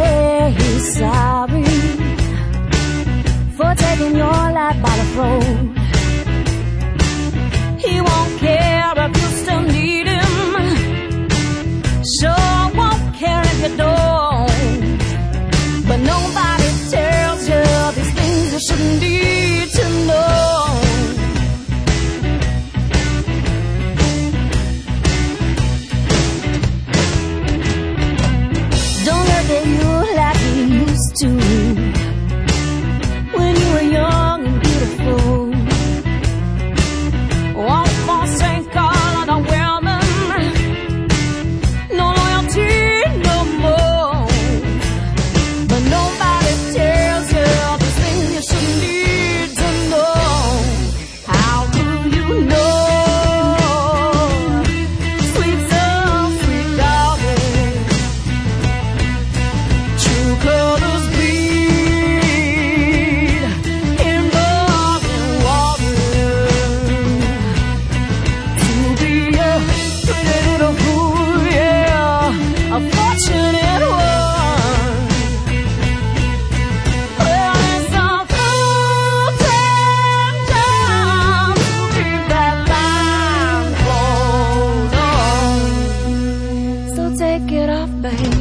say he's sorry for taking your life by the throat. He won't care if you still need him, sure won't care if you don't. But nobody tells you these things you shouldn't need to know. Don't look at you like you used to when you were young and beautiful. Won't forsake all of the women, no loyalty no more. But nobody tells you the things you should need to know. How do you know? Sweet soul, sweet darling, true colors bleed in blood and water. To be a pretty little fool, yeah, a fortunate one. Well, it's a full-time job to keep that blindfold on. So take it off, babe.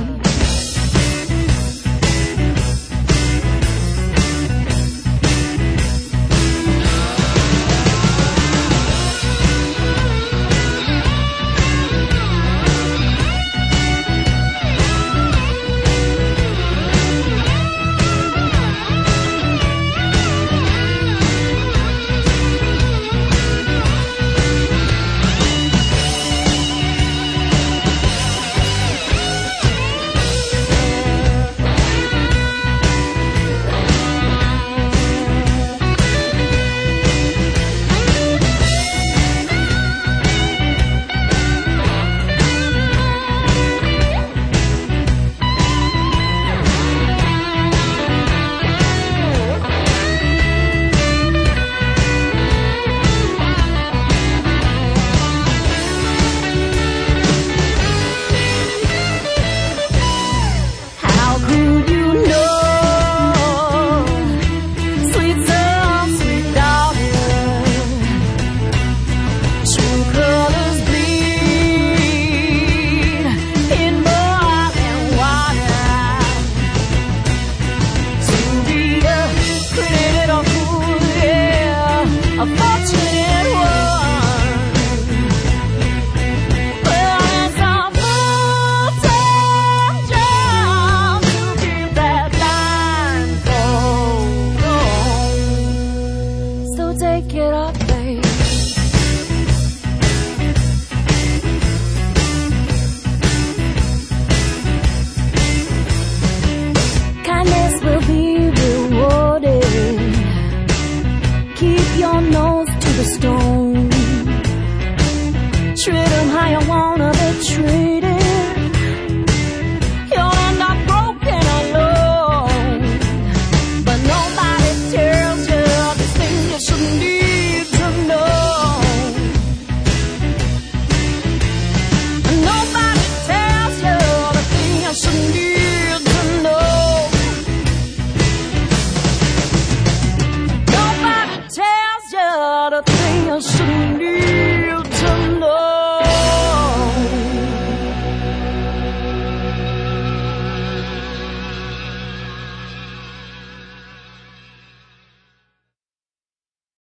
How could you know? Sweet soul, sweet darling, true colors bleed in blood and water. To be a pretty little fool, yeah, a fortunate one. Well, it's a full-time job to keep that blindfold on. So take it off, babe. Kindness will be rewarded. Keep your nose to the stone. Treat 'em how you wanna be treated. You'll end up broken alone. But nobody tells you the things you should need to know. Nobody tells you the things you should need to know. Nobody tells you the things you should